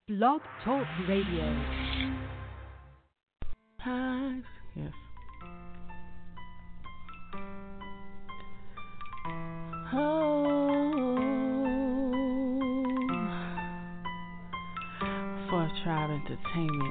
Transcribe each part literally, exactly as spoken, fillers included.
Blog Talk Radio. Hi. Yes. Oh, for Tribe Entertainment.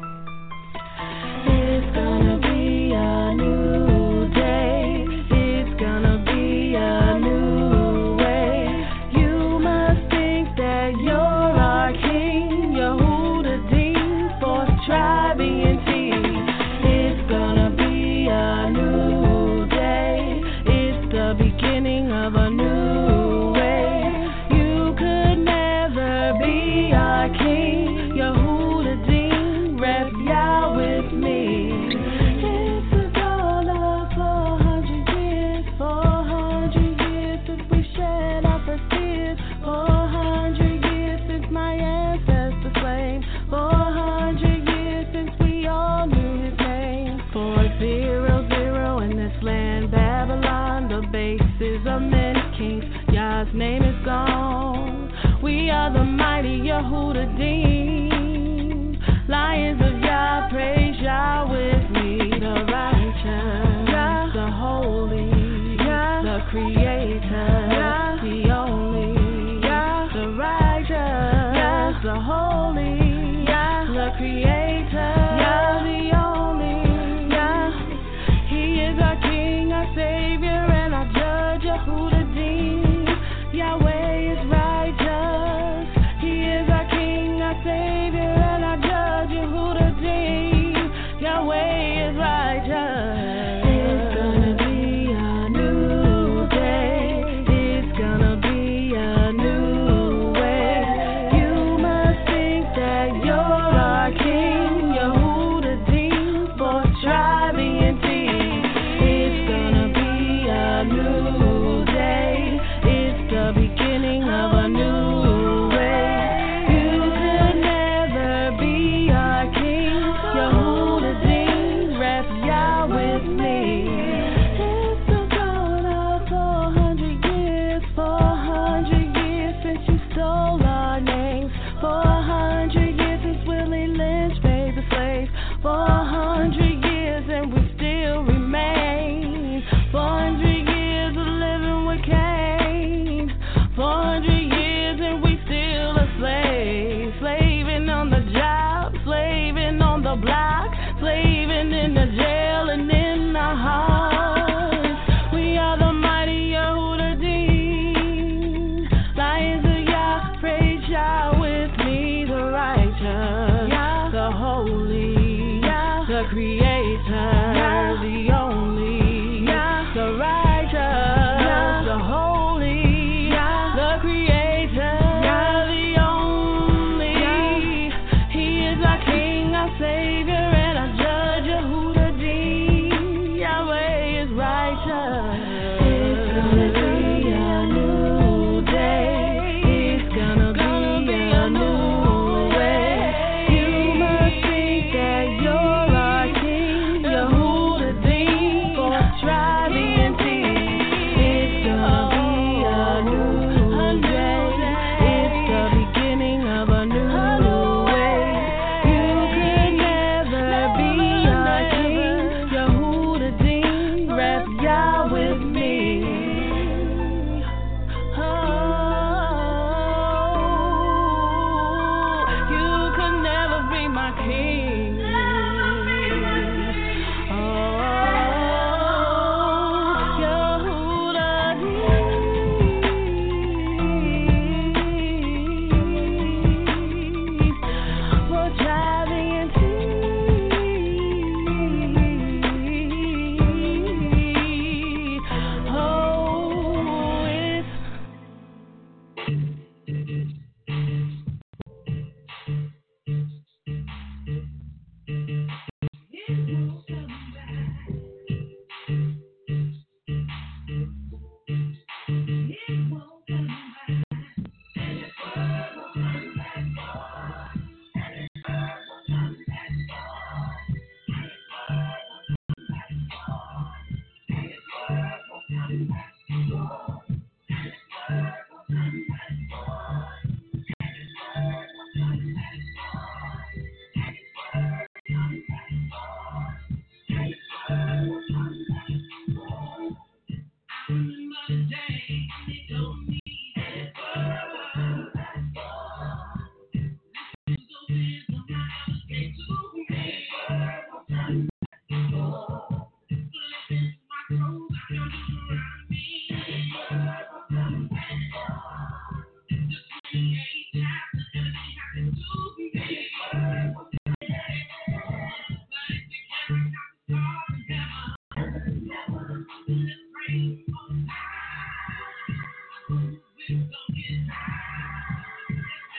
It's gonna be a new day. It's gonna be a new way. You must think that you're our king. Yehuda Dean for Tribe E N T. It's gonna be a new day. It's the beginning of a new way. You could never be our king. Yehuda Dean, rep Yah with me. It's a dollar for a hundred years, for a hundred years since we shed our first tears, for a hundred years since my ancestors slain, for a hundred years since we all knew his name. For zero zero in this land, Babylon, the bases of many kings. Yah's name is gone. We are the mighty Yehuda Dean. Lions of Yah, praise Yah with me. The righteous, Yah, the holy, Yah, the creator, Yah, the only, Yah, the righteous, Yah, the holy, Yah, the creator, Yah, the only, Yah. He is our king, our savior, and our judge, Yehuda Dean. Yahweh is righteous. He is our king, our savior, and our judge, Yehuda Dean. Yahweh is righteous. It's gonna be a new day. It's gonna be a new way. You must think that you're our king, Yehuda Dean for Tribe E N T. It's gonna be a new day. It's the beginning of a new way. You could never be our king, Yehuda Dean, rep Yah with me. It's a dollar for a hundred years, for a hundred years since you stole our names, for a hundred years since Willie Lynch paid the slaves, for a hundred years and we still remain, four hundred years of living with Cain, four hundred years and we still a slave, slaving on the job, slaving on the block, slaving in the jail and in the hearts. We are the mighty Yehuda Dean. Lions of Yah, praise Yah with me. The righteous, Yah, the holy, Yah, the creator, Yah, the only, Yah, the righteous, Yah, the holy, Yah, the creator, Yah, the only. He is our king, our savior, and our judge, Yehuda Dean. Yahweh is righteous. It's gonna be a new day. It's gonna be a new way. You must think that you're our king, Yehuda Dean for Tribe E N T. It's gonna be a new day. It's the beginning of a new way. You could never be our king, Yehuda Dean, rep Yah with me. Oh, you could never be my king. Oh, Yehuda Dean for Tribe E N T. Oh, it's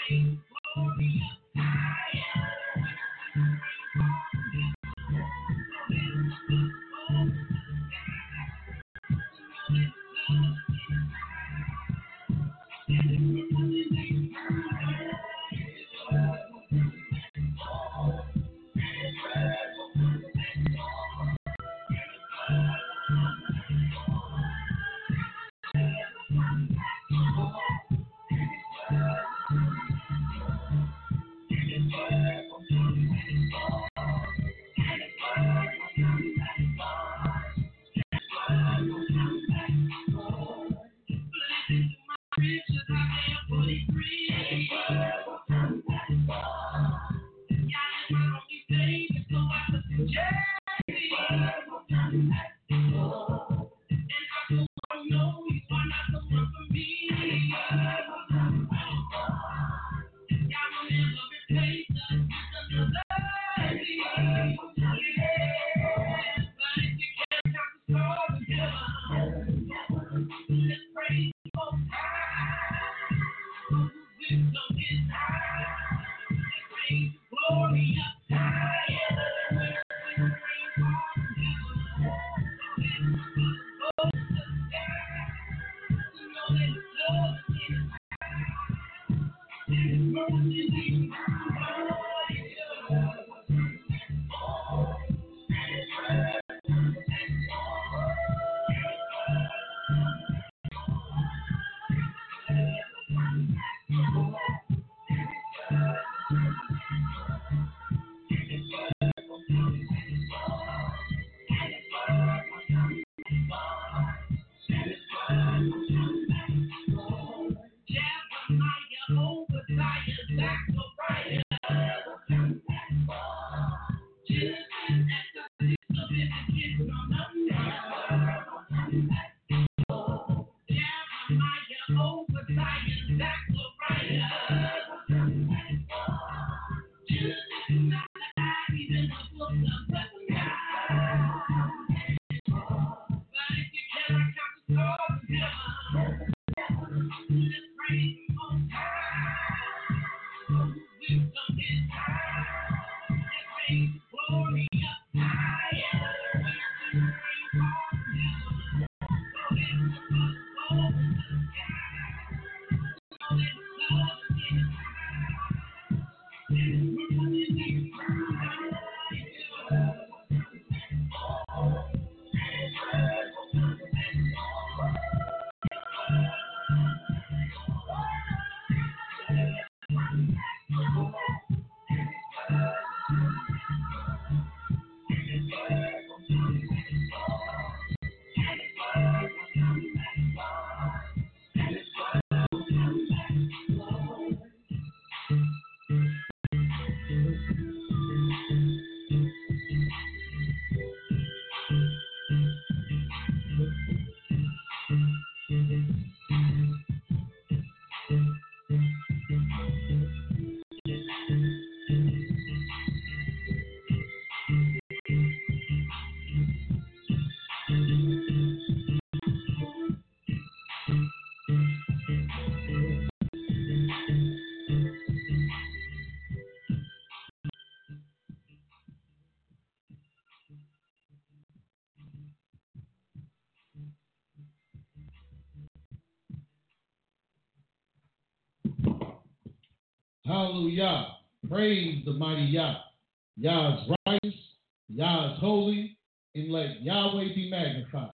Hallelujah. Praise the mighty Yah. Yah is righteous, Yah is holy, and let Yahweh be magnified.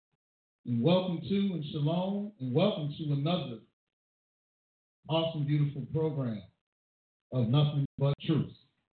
And welcome to and shalom, and welcome to another awesome, beautiful program of Nothing But Truth.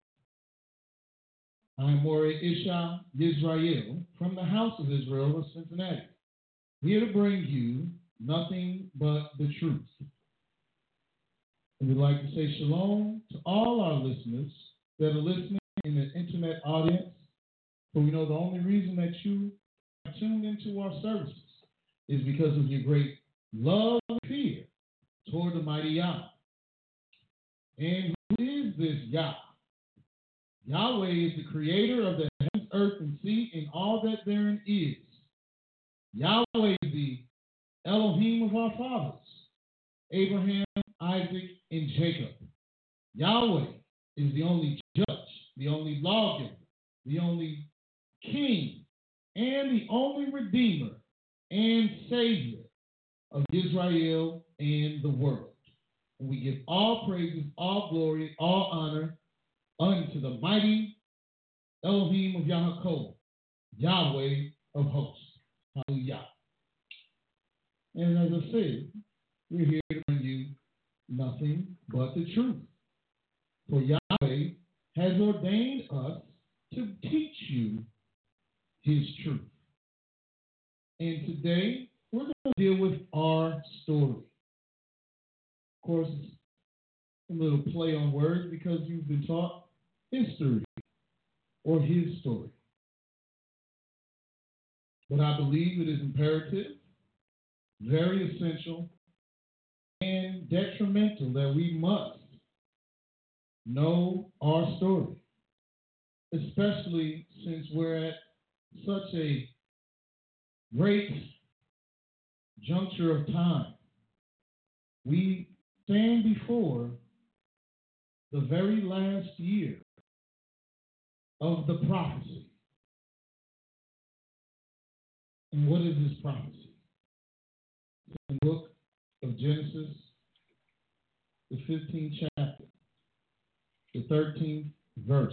I'm Morey Isha Yisrael from the House of Israel of Cincinnati, here to bring you nothing but the truth. And we'd like to say shalom to all our listeners that are listening in the internet audience, for we know the only reason that you are tuned into our services is because of your great love and fear toward the mighty Yah. And who is this Yah? Yahweh is the creator of the heavens, earth, and sea, and all that therein is. Yahweh is the Elohim of our fathers, Abraham, Isaac, and Jacob. Yahweh is the only judge, the only lawgiver, the only king, and the only redeemer and savior of Israel and the world. And we give all praises, all glory, all honor unto the mighty Elohim of Yaakov, Yahweh of hosts. Hallelujah. And as I said, we're here to bring you nothing but the truth. For Yahweh has ordained us to teach you his truth. And today, we're going to deal with our story. Of course, it's a little play on words because you've been taught history or his story. But I believe it is imperative, very essential, and detrimental that we must know our story, especially since we're at such a great juncture of time. We stand before the very last year of the prophecy. And what is this prophecy? It's in the book of Genesis, the fifteenth chapter, the thirteenth verse.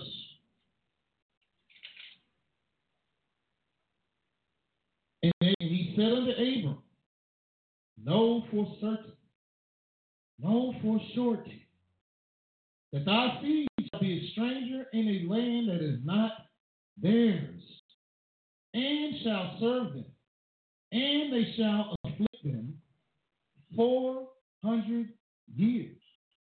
And he said unto Abram, know for certain, know for surety, that thy seed shall be a stranger in a land that is not theirs, and shall serve them, and they shall afflict them four hundred years.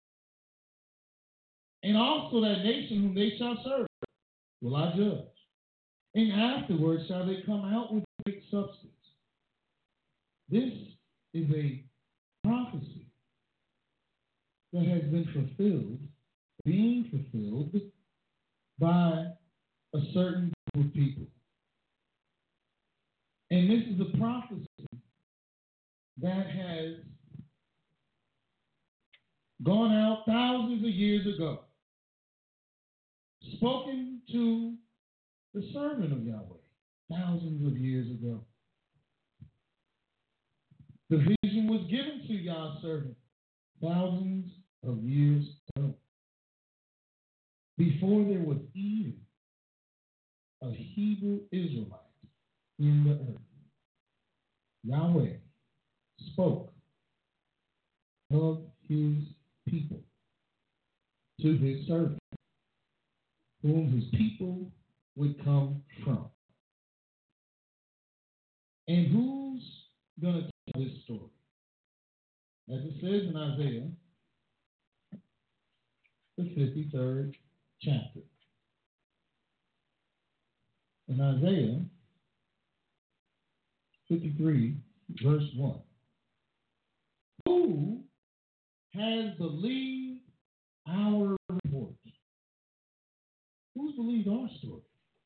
And also that nation whom they shall serve will I judge. And afterwards shall they come out with great substance. This is a prophecy that has been fulfilled, being fulfilled by a certain group of people. And this is a prophecy that has gone out thousands of years ago, spoken to the servant of Yahweh thousands of years ago. The vision was given to Yah's servant thousands of years ago, before there was even a Hebrew Israelite in the earth. Yahweh spoke of his people to his servant, whom his people would come from. And who's going to tell this story? As it says in Isaiah, the fifty-third chapter. In Isaiah fifty-three, verse one. Who has believed our report? Who's believed our story?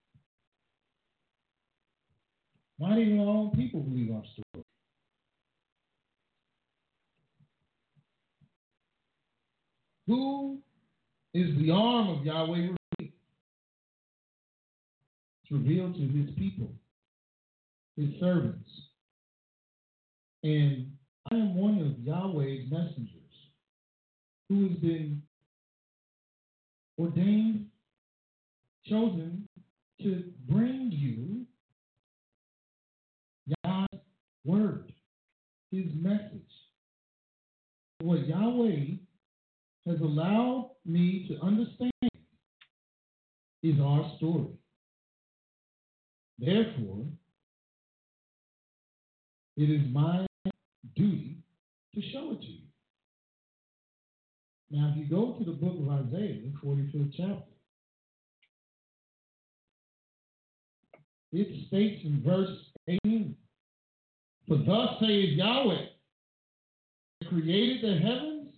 Not even our own people believe our story. Who is the arm of Yahweh revealed? It's revealed to his people, his servants. And I am one of Yahweh's messengers who has been ordained, chosen to bring you Yah's word, his message. What Yahweh has allowed me to understand is our story. Therefore, it is my duty to show it to you. Now, if you go to the book of Isaiah, the forty-fifth chapter, it states in verse eighteen, for thus says Yahweh, that created the heavens,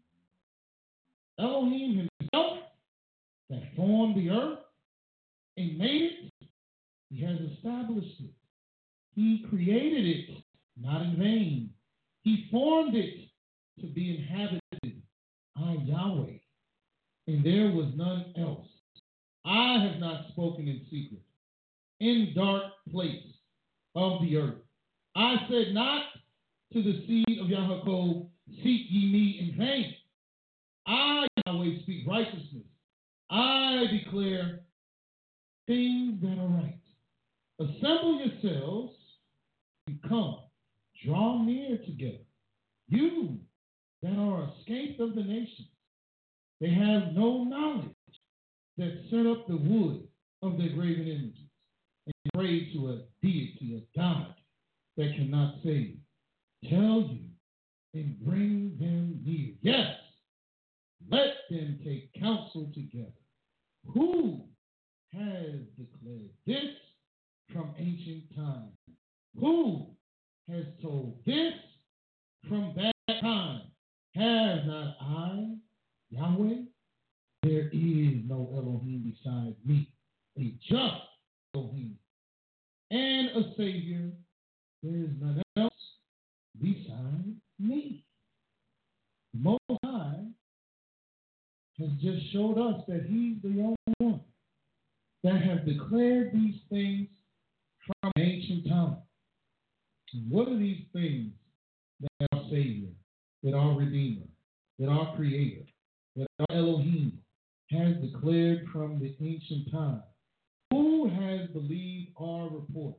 Elohim himself, that formed the earth and made it, he has established it. He created it, not in vain. He formed it to be inhabited. I, Yahweh, and there was none else. I have not spoken in secret, in dark place of the earth. I said not to the seed of Yaakov, seek ye me in vain. I, Yahweh, speak righteousness. I declare things that are right. Assemble yourselves and come, draw near together. You that are escaped of the nations, they have no knowledge that set up the wood of their graven images and pray to a deity, a God that cannot save. Tell you and bring them near. Yes, let them take counsel together. Who has declared this from ancient times? Who has told this from that time? Have not I, Yahweh? There is no Elohim beside me, a just Elohim, and a Savior. There is none else beside me. The Most High has just showed us that He's the only one that has declared these things from ancient time. And what are these things that our Savior, that our Redeemer, that our Creator, that our Elohim has declared from the ancient time? Who has believed our report?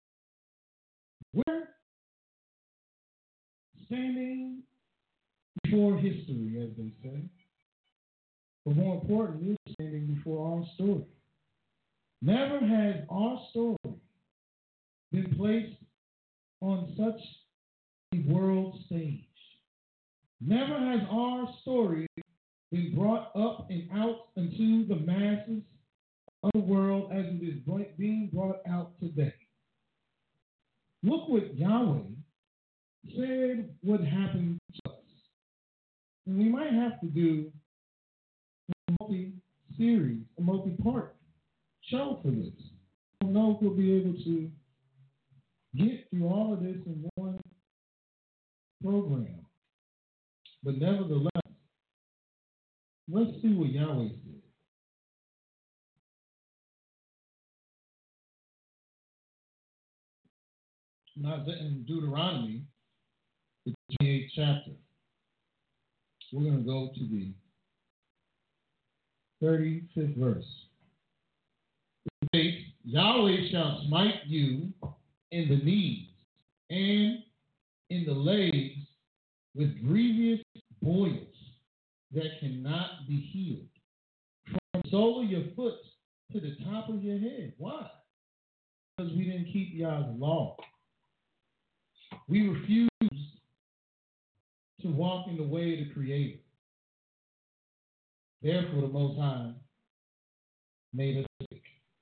We're standing before history, as they say. But more importantly, we're standing before our story. Never has our story been placed on such a world stage. Never has our story been brought up and out into the masses of the world as it is being brought out today. Look what Yahweh said would happen to us. And we might have to do a multi-series, a multi-part show for this. I don't know if we'll be able to get through all of this in one program. But nevertheless, let's see what Yahweh said. Now, in Deuteronomy, the twenty-eighth chapter, we're going to go to the thirty-fifth verse. It states, Yahweh shall smite you in the knees and in the legs with grievous boils that cannot be healed, from the sole of your foot to the top of your head. Why? Because we didn't keep Yah's law. We refused to walk in the way of the Creator. Therefore, the Most High made us sick.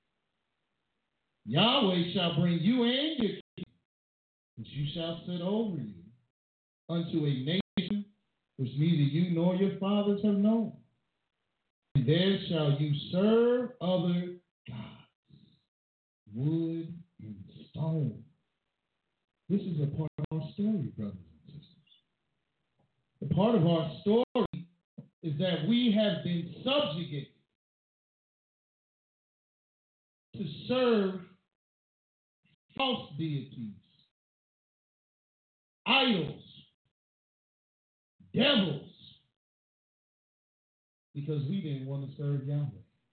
Yahweh shall bring you and your king, which you shall set over you, unto a nation which neither you nor your fathers have known. And there shall you serve other gods, wood and stone. This is a part of our story, brothers and sisters. The part of our story is that we have been subjugated to serve false deities, idols, devils, because we didn't want to serve Yahweh.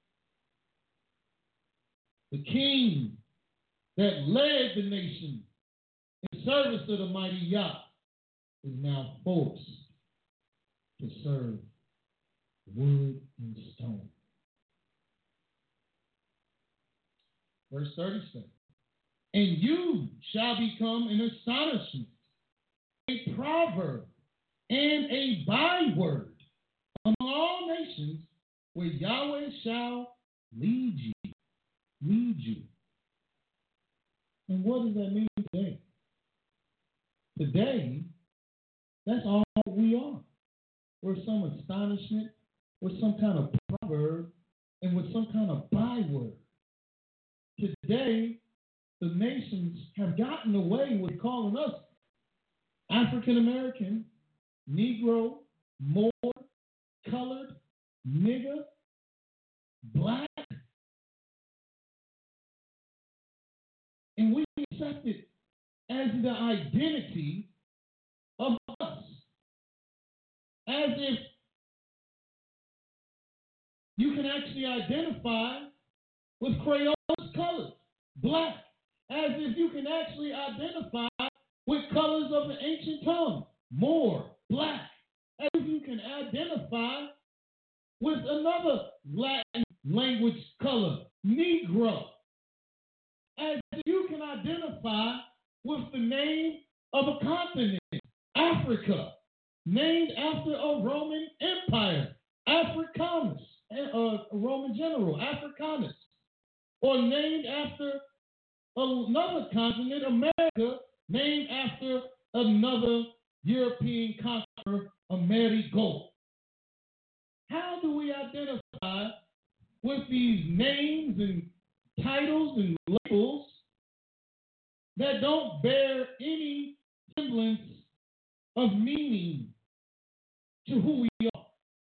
The king that led the nation in service of the mighty Yah is now forced to serve wood and stone. Verse thirty-seven. And you shall become an astonishment, a proverb, and a byword among all nations, where Yahweh shall lead you. Lead you. And what does that mean today? Today, that's all we are. We're some astonishment, we're some kind of proverb, and with some kind of byword. Today, the nations have gotten away with calling us African American, Negro, Moor, colored, nigger, black, and we accept it as the identity of us. As if you can actually identify with Crayola's colors, black. As if you can actually identify with colors of the ancient tongue, Moor, black. As if you can identify with another Latin language color, Negro. As if you can identify with the name of a continent, Africa, named after a Roman empire, Africanus, a Roman general, Africanus, or named after another continent, America, named after another European conqueror, Amerigo. How do we identify with these names and titles and labels that don't bear any semblance of meaning to who we are?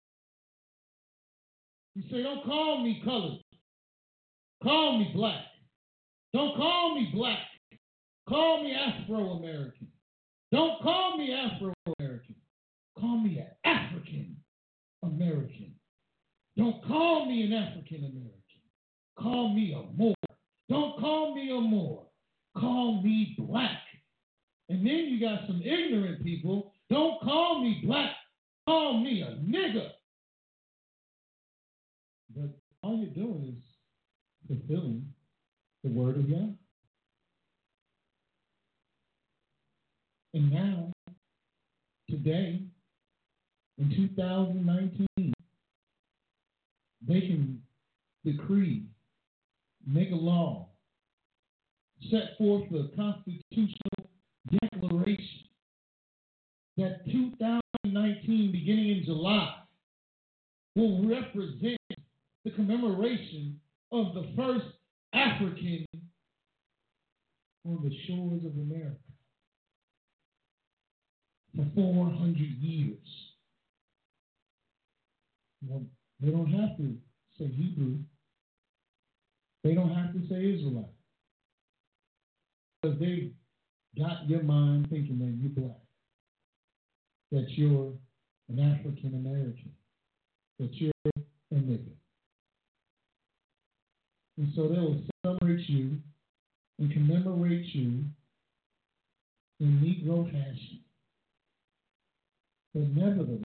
You say, don't call me colored. Call me black. Don't call me black. Call me Afro-American. Don't call me Afro-American. Call me an African-American. Don't call me an African-American. Call me a Moor. Don't call me a Moor. Call me black. And then you got some ignorant people. Don't call me black. Call me a nigger. But all you're doing is fulfilling the word of God. And now, today, in two thousand nineteen, they can decree, make a law, set forth a constitutional declaration that two thousand nineteen, beginning in July, will represent the commemoration of the first African on the shores of America for four hundred years. Well, they don't have to say Hebrew. They don't have to say Israelite. Because they got your mind thinking that you're black, that you're an African American, that you're a nigger. And so they will celebrate you and commemorate you in Negro fashion. But nevertheless,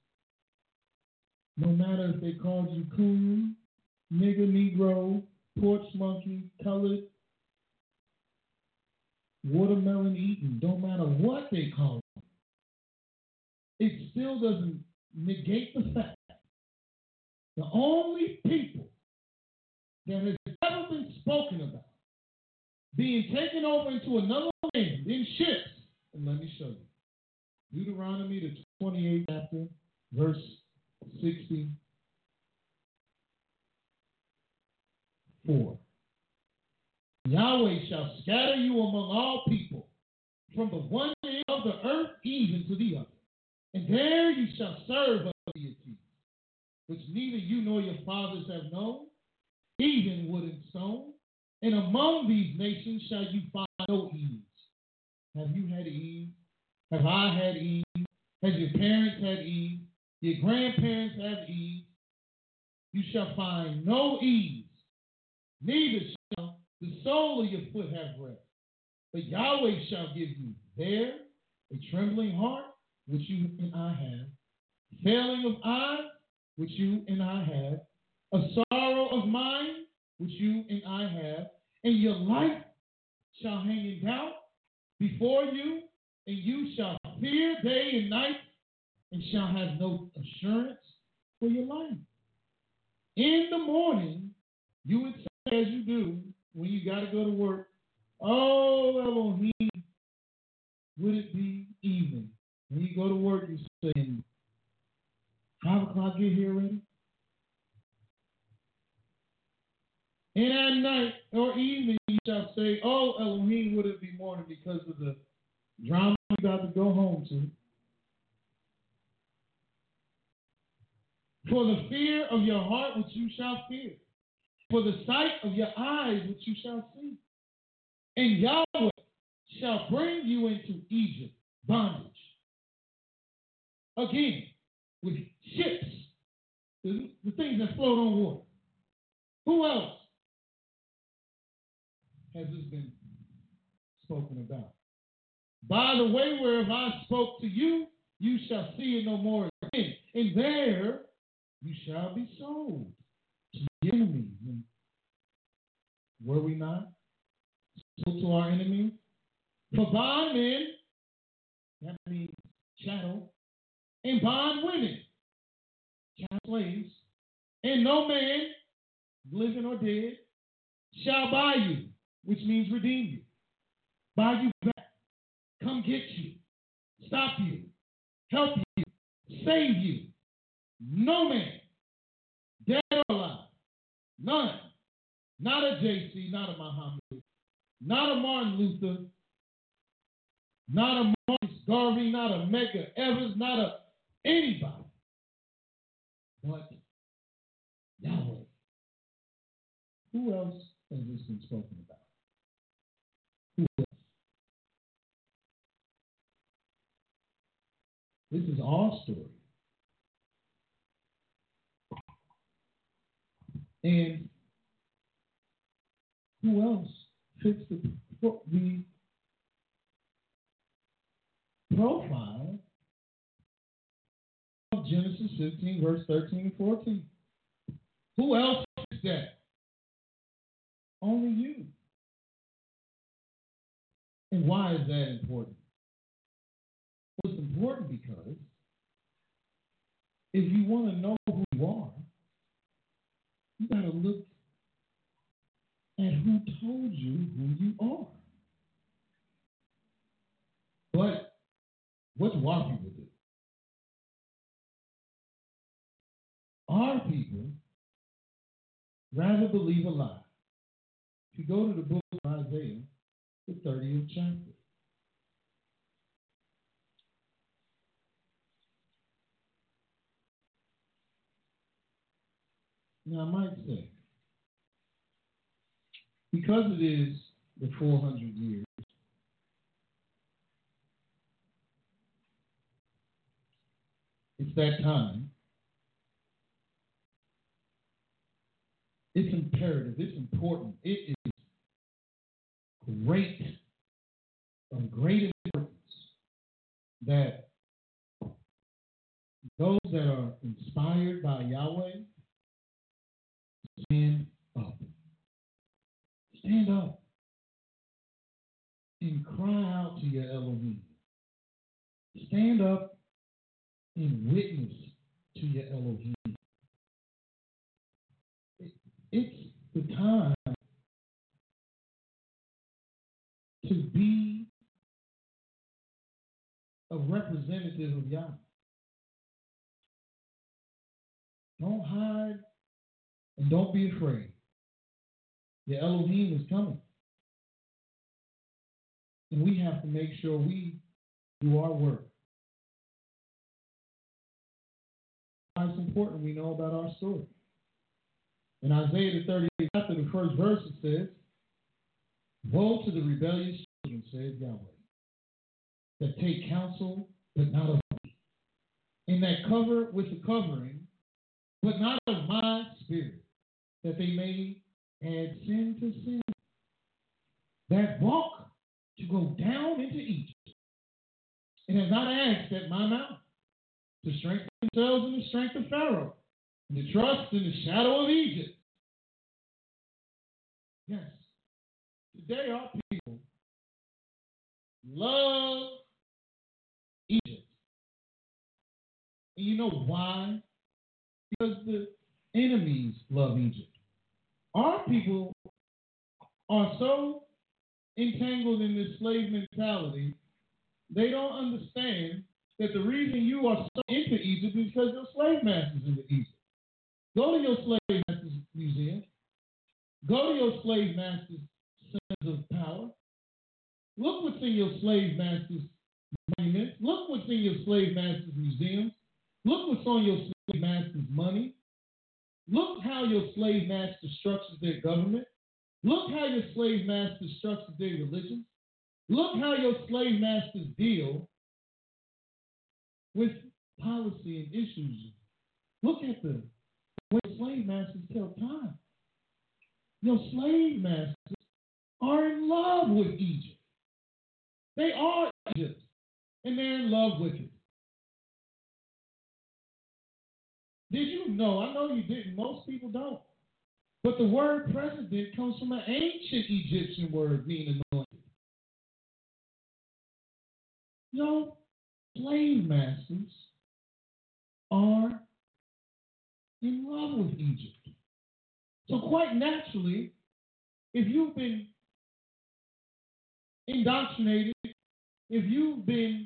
no matter if they called you coon, nigger, Negro, porch monkey, colored, watermelon eating, don't matter what they call you, it still doesn't negate the fact the only people that has ever been spoken about being taken over into another land in ships, and let me show you. Deuteronomy, the twenty-eighth chapter, verse sixty-four. Yahweh shall scatter you among all people, from the one end of the earth even to the other. And there you shall serve other deities, which neither you nor your fathers have known, even wood and stone. And among these nations shall you find no ease. Have you had ease? Have I had ease? Has your parents had ease? Your grandparents have ease? You shall find no ease, neither shall the sole of your foot have rest. But Yahweh shall give you there a trembling heart, which you and I have, failing of eyes, which you and I have, a sorrow of mind, which you and I have, and your life shall hang in doubt before you, and you shall fear day and night, and shall have no assurance for your life. In the morning, you would say, as you do when you got to go to work, oh, Elohim, would it be evening? When you go to work, you say, five o'clock get here already? And at night or evening, you shall say, oh, Elohim, would it be morning because of the drama you got to go home to? For the fear of your heart which you shall fear, for the sight of your eyes which you shall see. And Yahweh shall bring you into Egypt, bondage. Again, with ships, the, the things that float on water. Who else has this been spoken about? By the way whereof I spoke to you, you shall see it no more again. And there you shall be sold to your enemies. And were we not sold to our enemies? For bondmen, that means chattel, and bondwomen, child slaves, and no man, living or dead, shall buy you, which means redeem you, buy you back, come get you, stop you, help you, save you. No man, dead or alive, none, not a J C, not a Muhammad, not a Martin Luther, not a Marcus Garvey, not a Medgar Evers, not a anybody, but Yahweh. Who else has this been spoken about? Who else? This is our story. And who else fits the, the profile of Genesis fifteen, verse thirteen and fourteen? Who else fits that? Only you. And why is that important? Well, it's important because if you want to know who you are, you got to look at who told you who you are. But what do our people do? Our people rather believe a lie. If you go to the book of Isaiah, the thirtieth chapter. Now, I might say, because it is the four hundred years, it's that time, it's imperative, it's important, it is great, of great importance that those that are inspired by Yahweh stand up. Stand up and cry out to your Elohim. Stand up and witness to your Elohim. It, it's the time to be a representative of Yahweh. Don't hide and don't be afraid. Your Elohim is coming. And we have to make sure we do our work. It's important we know about our story. In Isaiah the thirty-eighth chapter, the first verse, it says, woe to the rebellious children, says Yahweh, that take counsel, but not of me, and that cover with the covering, but not of my spirit, that they may add sin to sin, that walk to go down into Egypt, and have not asked at my mouth to strengthen themselves in the strength of Pharaoh, and to trust in the shadow of Egypt. Yes, today our people love Egypt. And you know why? Because the enemies love Egypt. Our people are so entangled in this slave mentality, they don't understand that the reason you are so into Egypt is because your slave masters into Egypt. Go to your slave masters museum. Go to your slave masters centers of power. Look what's in your slave masters monuments. Look what's in your slave masters museums. Look what's on your slave master's money. Look how your slave master structures their government. Look how your slave master structures their religion. Look how your slave masters deal with policy and issues. Look at the way slave masters tell time. Your slave masters are in love with Egypt. They are Egypt, and they're in love with it. Did you know? I know you didn't. Most people don't. But the word president comes from an ancient Egyptian word meaning anointed. Your slave masters are in love with Egypt. So quite naturally, if you've been indoctrinated, if you've been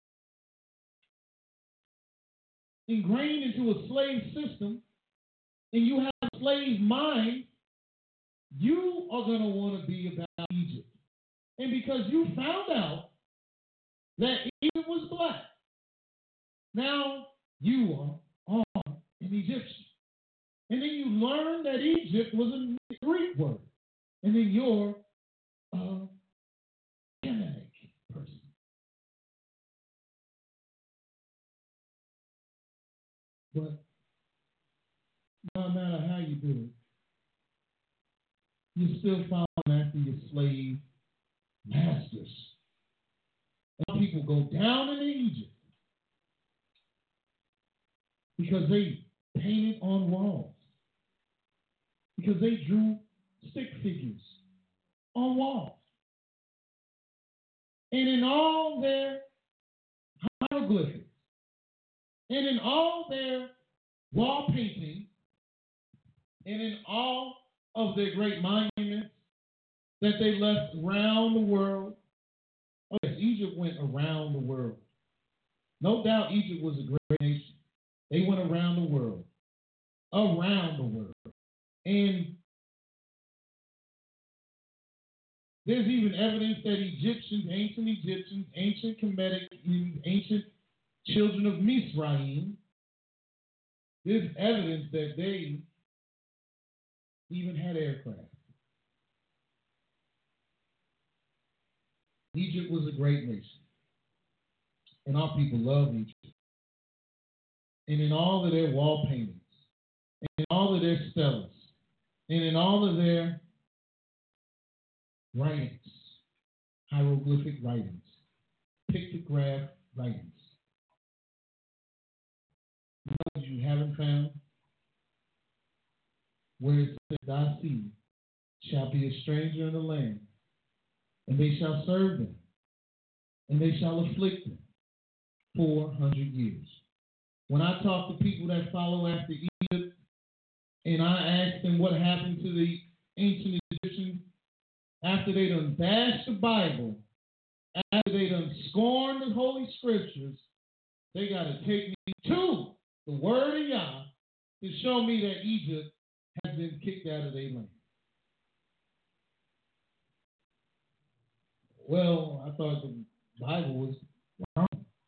ingrained into a slave system, and you have a slave mind, you are going to want to be about Egypt. And because you found out that Egypt was black, now you are an Egyptian. And then you learn that Egypt was a Greek word. And then you're a Semitic person. But no matter how you do it, you still follow after your slave masters. And people go down into Egypt because they painted on walls, because they drew stick figures on walls. And in all their hieroglyphics, and in all their wall painting, and in all of their great monuments that they left around the world. Oh yes, Egypt went around the world. No doubt Egypt was a great nation. They went around the world. Around the world. And there's even evidence that Egyptians, ancient Egyptians, ancient Kemetic, ancient children of Mizraim, there's evidence that they even had aircraft. Egypt was a great nation. And our people love Egypt. And in all of their wall paintings, and in all of their stelas, and in all of their writings, hieroglyphic writings, pictograph writings, you know what you haven't found? Where it says, thy seed shall be a stranger in the land, and they shall serve them, and they shall afflict them four hundred years. When I talk to people that follow after Egypt, and I ask them what happened to the ancient Egyptians after they done bashed the Bible, after they done scorned the Holy Scriptures, they got to take me to the Word of Yah to show me that Egypt has been kicked out of their land. Well, I thought the Bible was wrong.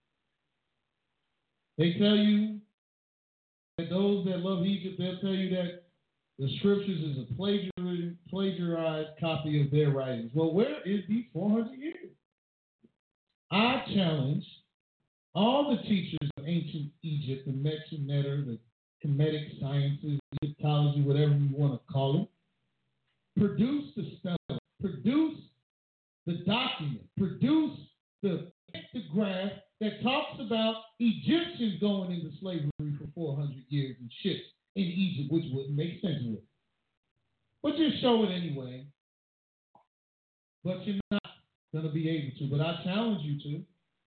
They tell you that those that love Egypt, they'll tell you that the scriptures is a plagiarized, plagiarized copy of their writings. Well, where is these four hundred years? I challenge all the teachers of ancient Egypt, the Mexican Netter, the Kemetic sciences, Egyptology, whatever you want to call it, produce the stela, produce the document, produce the pictograph that talks about Egyptians going into slavery for four hundred years in ships in Egypt, which wouldn't make sense with it. But just show it anyway. But you're not going to be able to. But I challenge you to.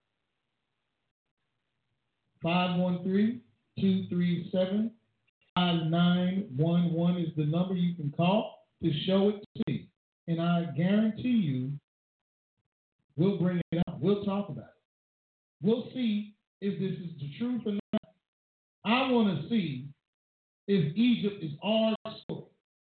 five one three, two three seven, five nine one one is the number you can call to show it to me. And I guarantee you, we'll bring it out. We'll talk about it. We'll see if this is the truth or not. I want to see if Egypt is our story.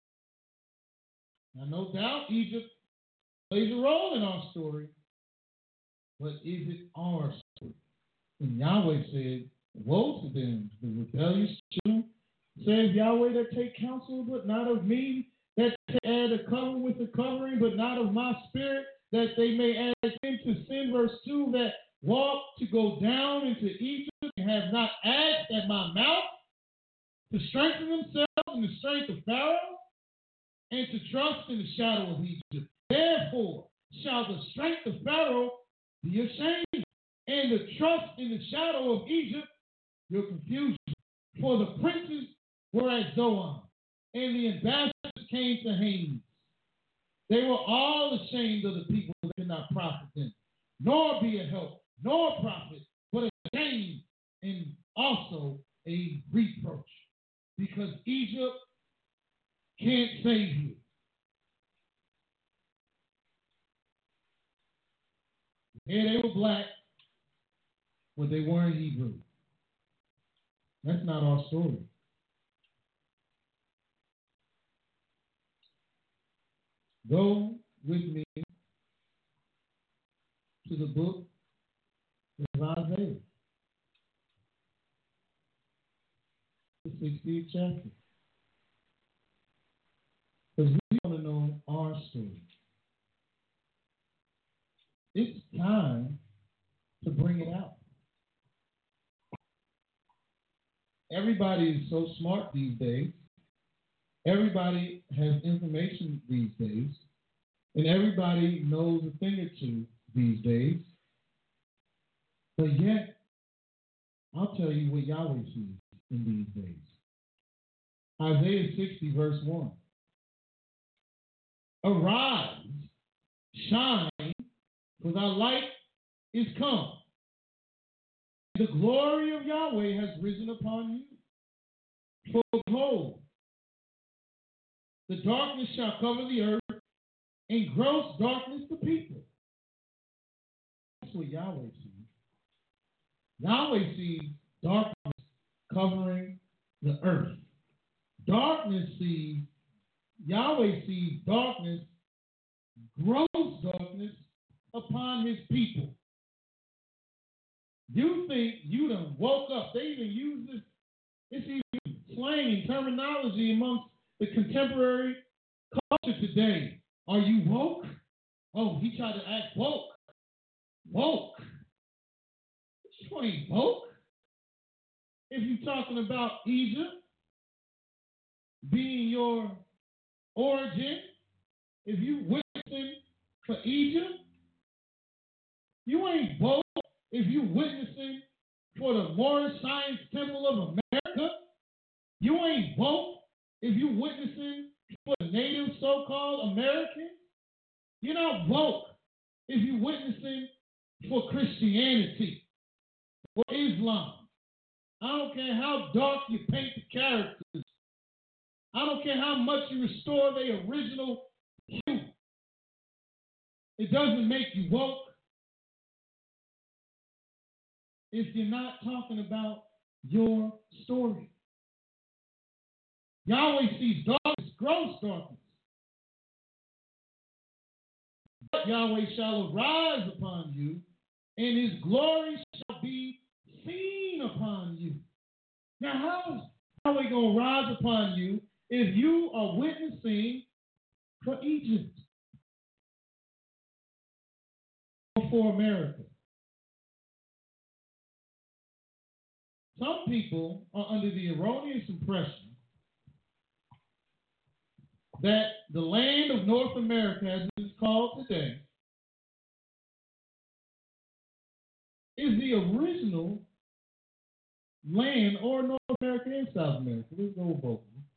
Now, no doubt Egypt plays a role in our story, but is it our story? And Yahweh said, Woe to them, the rebellious children, says Yahweh, that take counsel, but not of me, that add a cover with a covering, but not of my spirit, that they may add sin to sin. Verse two, that walk to go down into Egypt and have not asked at my mouth, to strengthen themselves in the strength of Pharaoh, and to trust in the shadow of Egypt. Therefore shall the strength of Pharaoh be ashamed, and the trust in the shadow of Egypt your confusion. For the princes were at Zoan, and the ambassadors came to Hanes. They were all ashamed of the people that did not profit them, nor be a help, nor a profit, but a shame and also a reproach. Because Egypt can't save you. Yeah, they were black, but they weren't Hebrew. That's not our story. Go with me to the book of Isaiah, the sixtieth chapter. Because we want to know our story. It's time to bring it out. Everybody is so smart these days. Everybody has information these days. And everybody knows a thing or two these days. But yet, I'll tell you what Yahweh sees in these days. Isaiah sixty, verse one. Arise, shine, for thy light is come. The glory of Yahweh has risen upon you. For behold, the darkness shall cover the earth, and gross darkness the people. That's what Yahweh sees. Yahweh sees darkness covering the earth. Darkness sees, Yahweh sees darkness, gross darkness upon his people. You think you done woke up. They even use this, it's even slang and terminology amongst the contemporary culture today. Are you woke? Oh, he tried to act woke. Woke. You ain't woke. If you're talking about Egypt being your origin, if you witnessing for Egypt, you ain't woke. If you witnessing for the Moorish Science Temple of America, you ain't woke. If you witnessing for the native so-called Americans, you're not woke. If you witnessing for Christianity or Islam, I don't care how dark you paint the characters. I don't care how much you restore their original hue. It doesn't make you woke if you're not talking about your story. Yahweh sees darkness, gross darkness. But Yahweh shall arise upon you, and his glory shall be seen upon you. Now, how is Yahweh going to rise upon you if you are witnessing for Egypt or for America? Some people are under the erroneous impression that the land of North America, as it is called today, is the original land, or North America and South America. Let's go with both of them.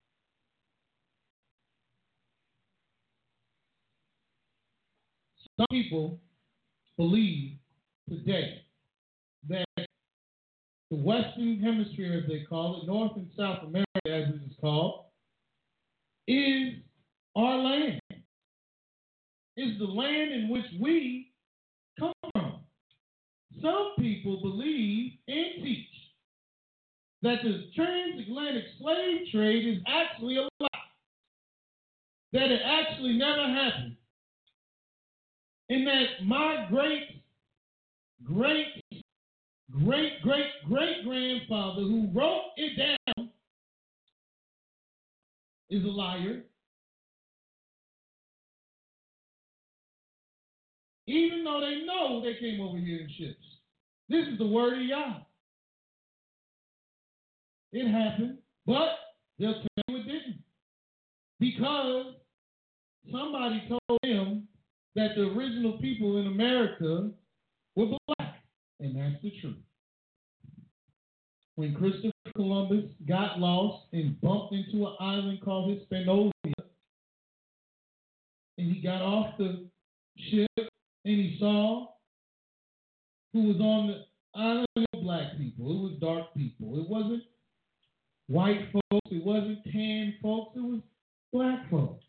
Some people believe today that the Western Hemisphere, as they call it, North and South America, as it is called, is our land. Is the land in which we come from. Some people believe and teach that the transatlantic slave trade is actually a lie, that it actually never happened, and that my great, great, great, great, great grandfather who wrote it down is a liar. Even though they know they came over here in ships. This is the word of Yah. It happened, but they'll tell you it didn't. Because somebody told them that the original people in America were black. And that's the truth. When Christopher Columbus got lost and bumped into an island called Hispaniola, and he got off the ship and he saw who was on the island of black people. It was dark people. It wasn't white folks. It wasn't tan folks. It was black folks.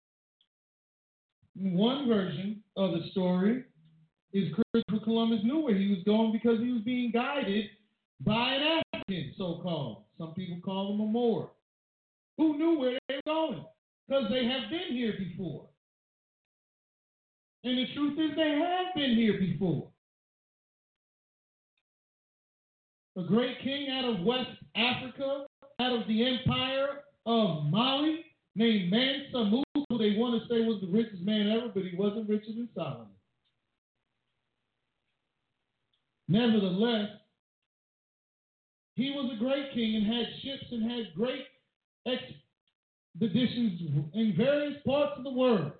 One version of the story is Christopher Columbus knew where he was going because he was being guided by an African, so-called. Some people call him a Moor, who knew where they were going because they have been here before. And the truth is they have been here before. A great king out of West Africa, out of the empire of Mali, named Mansa Musa, who they want to say was the richest man ever, but he wasn't richer than Solomon. Nevertheless, he was a great king and had ships and had great expeditions in various parts of the world.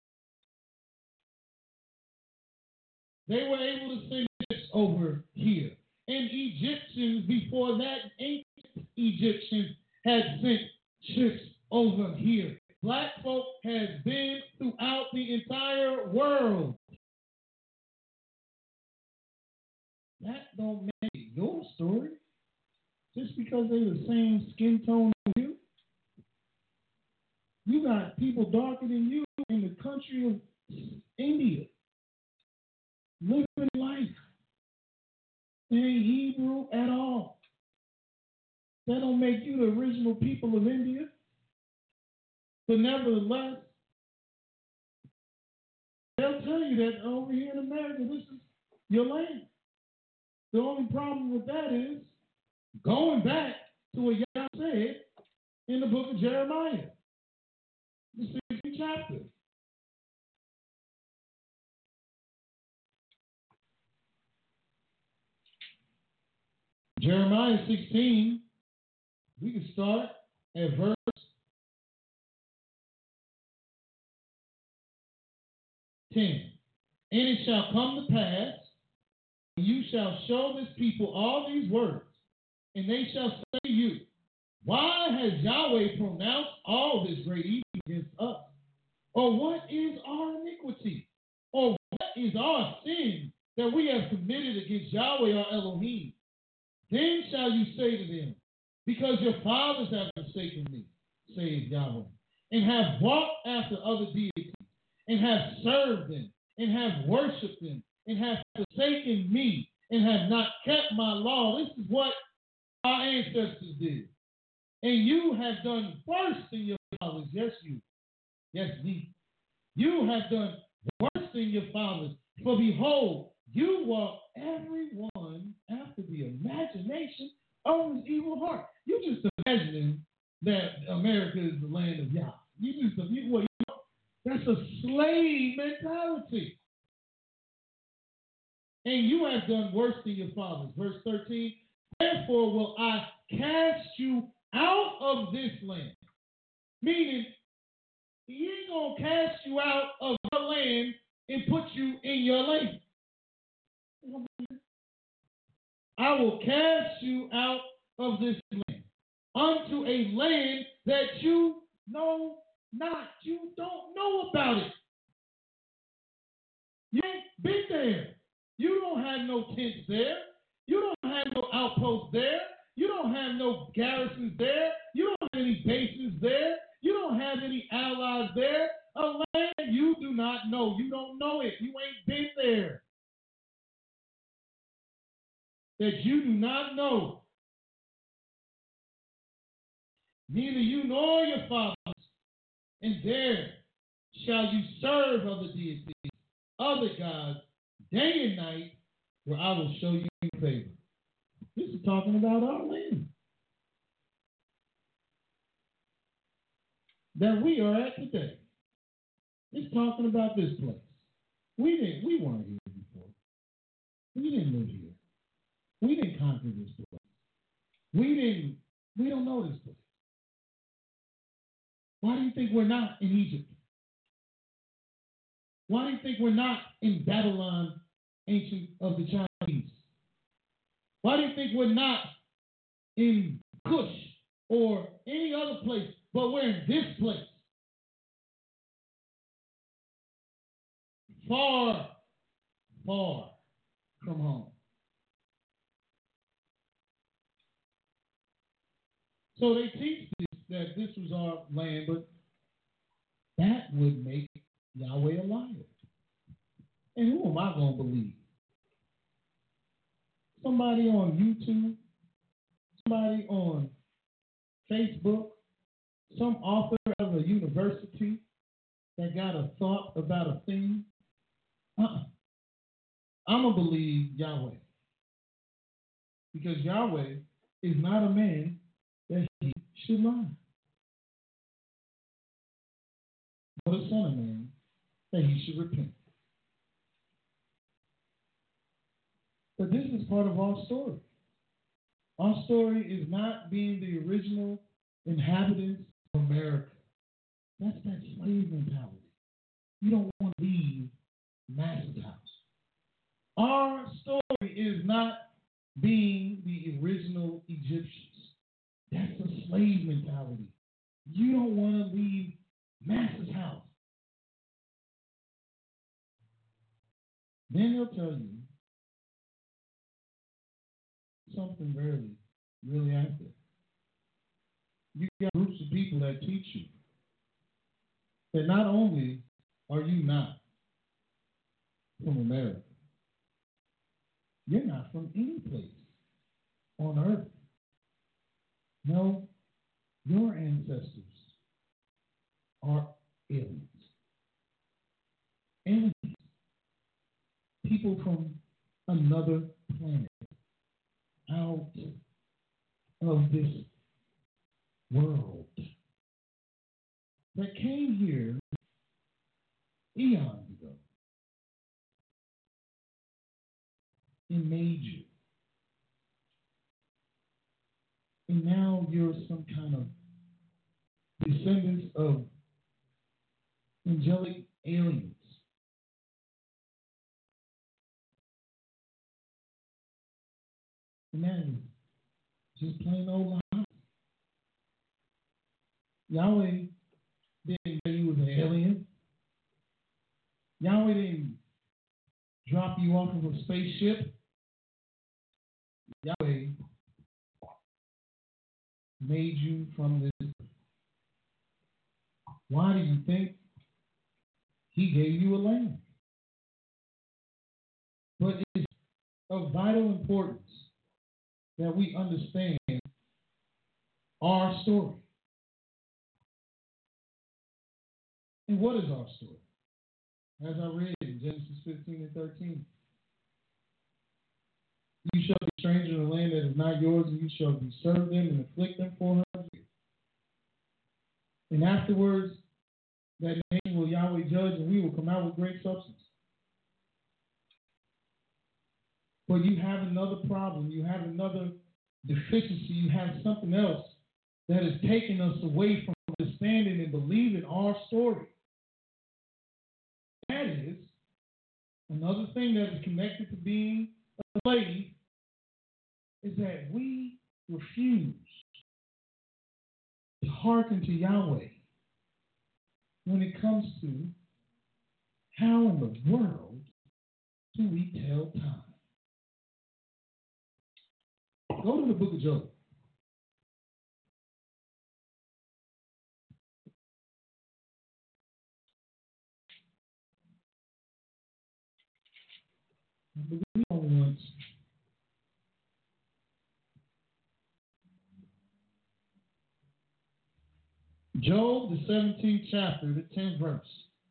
They were able to send ships over here. And Egyptians, before that, ancient Egyptians had sent ships over here. Black folk has been throughout the entire world. That don't make it your story. Just because they're the same skin tone as you. You got people darker than you in the country of India living life. They ain't Hebrew at all. That don't make you the original people of India. But nevertheless, they'll tell you that over here in America, this is your land. The only problem with that is going back to what Yah said in the book of Jeremiah, the sixteenth chapter. Jeremiah sixteen, we can start at verse ten. And it shall come to pass, you shall show this people all these words, and they shall say to you, why has Yahweh pronounced all this great evil against us? Or what is our iniquity? Or what is our sin that we have committed against Yahweh our Elohim? Then shall you say to them, because your fathers have forsaken me, saith Yahweh, and have walked after other deities, and have served them, and have worshipped them, and have forsaken me, and have not kept my law. This is what our ancestors did. And you have done worse than your fathers. Yes, you. Yes, me. You have done worse than your fathers. For behold, you walk every one after the imagination of his evil heart. You just imagining that America is the land of Yah. You just, you, well, you know, that's a slave mentality. And you have done worse than your fathers. Verse thirteen, therefore will I cast you out of this land. Meaning, he ain't going to cast you out of your land and put you in your land. I will cast you out of this land unto a land that you know not. You don't know about it. You ain't been there. You don't have no tents there. You don't have no outposts there. You don't have no garrisons there. You don't have any bases there. You don't have any allies there. A land you do not know. You don't know it. You ain't been there. That you do not know. Neither you nor your fathers. And there shall you serve other deities, other gods, day and night, where I will show you favor. This is talking about our land that we are at today. It's talking about this place. We didn't. We weren't here before. We didn't live here. We didn't conquer this place. We didn't. We don't know this place. Why do you think we're not in Egypt? Why do you think we're not in Babylon, ancient of the Chinese? Why do you think we're not in Kush or any other place, but we're in this place? Far, far from home. So they teach this, that this was our land, but that would make Yahweh a liar. And who am I going to believe? Somebody on YouTube, somebody on Facebook, some author of a university that got a thought about a thing? Uh-uh. I'm going to believe Yahweh. Because Yahweh is not a man that he should lie. But a son of man that he should repent. But this is part of our story. Our story is not being the original inhabitants of America. That's that slave mentality. You don't want to leave Master's house. Our story is not being the original Egyptians. That's a slave mentality. You don't want to leave Master's house. Then he'll tell you something really, really accurate. You got groups of people that teach you that not only are you not from America, you're not from any place on earth. No, your ancestors are aliens. Aliens. People from another planet. Out of this world. That came here eons ago. And made you. And now you're some kind of descendants of angelic aliens. And that is just plain old lies. Yahweh didn't say you was an alien. Yahweh didn't drop you off of a spaceship. Yahweh made you from this. Why do you think he gave you a land? But it's of vital importance that we understand our story. And what is our story? As I read in Genesis fifteen and thirteen. You shall be stranger in a land that is not yours, and you shall be serve them and afflict them four hundred years. And afterwards, that nation will Yahweh judge, and we will come out with great substance. But you have another problem. You have another deficiency. You have something else that is taking us away from understanding and believing our story. That is another thing that is connected to being a slave is that we refuse to hearken to Yahweh when it comes to how in the world do we tell time. Go to the book of Job. I believe only once. Job, the seventeenth chapter, the tenth verse.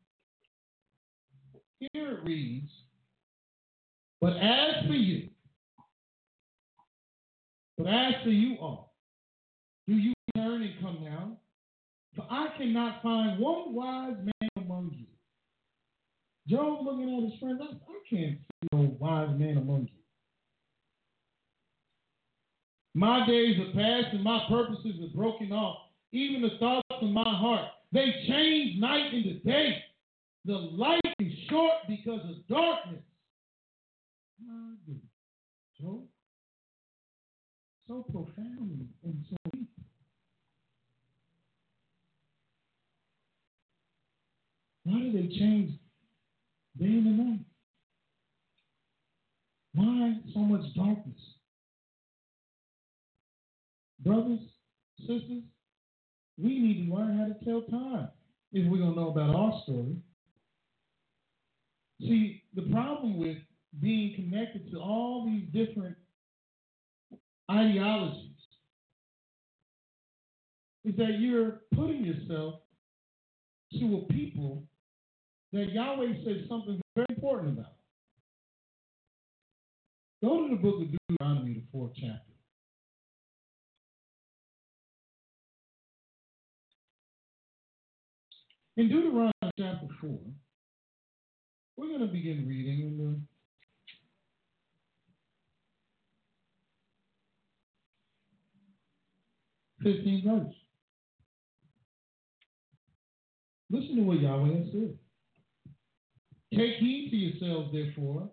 Here it reads, but as for you, But as for you all, do you turn and come down? For I cannot find one wise man among you. Job looking at his friends, I, I can't see no wise man among you. My days are past and my purposes are broken off. Even the thoughts of my heart, they change night into day. The light is short because of darkness. My goodness. Job, so profound and so deep. Why do they change day and night? Why so much darkness? Brothers, sisters, we need to learn how to tell time if we're going to know about our story. See, the problem with being connected to all these different ideologies is that you're putting yourself to a people that Yahweh says something very important about. Go to the book of Deuteronomy, the fourth chapter. In Deuteronomy chapter four, we're going to begin reading in the fifteenth verse. Listen to what Yahweh has said. Take heed to yourselves, therefore,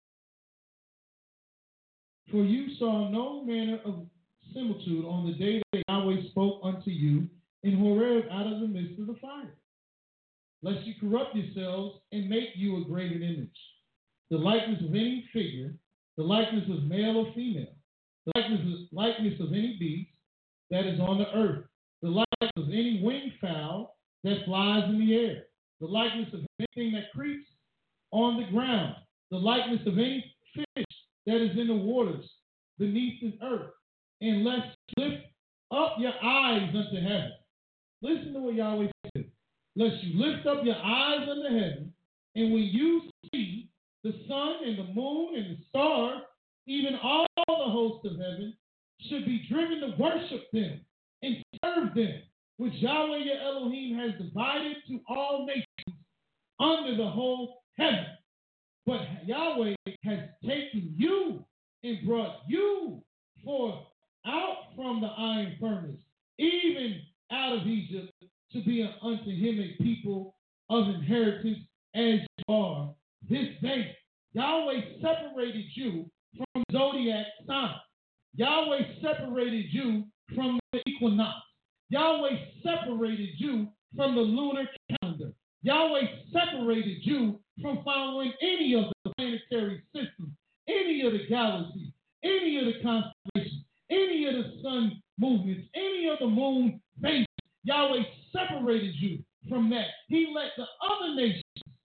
for you saw no manner of similitude on the day that Yahweh spoke unto you in Horeb out of the midst of the fire, lest you corrupt yourselves and make you a graven image, the likeness of any figure, the likeness of male or female, the likeness, likeness of any beast that is on the earth, the likeness of any winged fowl that flies in the air, the likeness of anything that creeps on the ground, the likeness of any fish that is in the waters beneath the earth, and lest you lift up your eyes unto heaven. Listen to what Yahweh says. Lest you lift up your eyes unto heaven, and when you see the sun and the moon and the stars, even all the hosts of heaven, should be driven to worship them and serve them, which Yahweh your Elohim has divided to all nations under the whole heaven. But Yahweh has taken you and brought you forth out from the iron furnace, even out of Egypt, to be unto him a people of inheritance as you are this day. Yahweh separated you from zodiac sign. Yahweh separated you from the equinox. Yahweh separated you from the lunar calendar. Yahweh separated you from following any of the planetary systems, any of the galaxies, any of the constellations, any of the sun movements, any of the moon phases. Yahweh separated you from that. He let the other nations